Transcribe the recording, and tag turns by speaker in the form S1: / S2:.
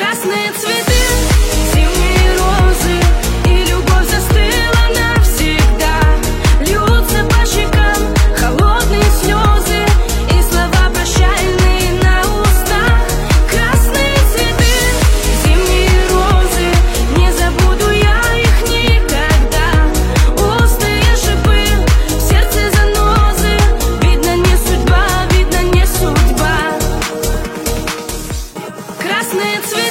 S1: Красные цветы, зимние розы, и любовь застыла навсегда. Льются по щекам холодные слезы, и слова прощальные на устах. Красные цветы, зимние розы, не забуду я их никогда. Острые шипы, в сердце занозы, видно не судьба, видно не судьба. Красные цветы.